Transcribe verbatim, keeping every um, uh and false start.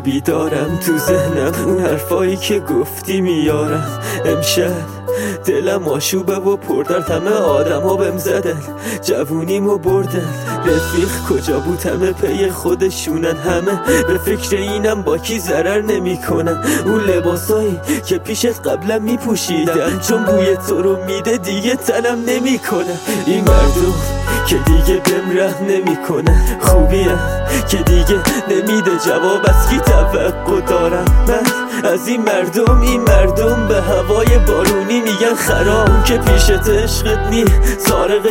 بیدارم تو ذهنم، اون حرفایی که گفتی میارم. امشب دلم آشوبه و پردرد، همه آدم ها بهم زدن، جوونیمو بردن. رفیق کجا بود؟ همه پی خودشونن، همه به فکر اینم با کی ضرر نمی کنن. اون لباسایی که پیشت قبلا می پوشیدم، چون بوی تو رو میده دیگه تنم نمی کنه. این مردم که دیگه بهم رحم نمی کنه، خوبیم که دیگه نمیده جواب از کی توقع دارم. من از این مردم، این مردم به هوای بارونی میگن خراب. اون که پیشت عشقت نی، سارق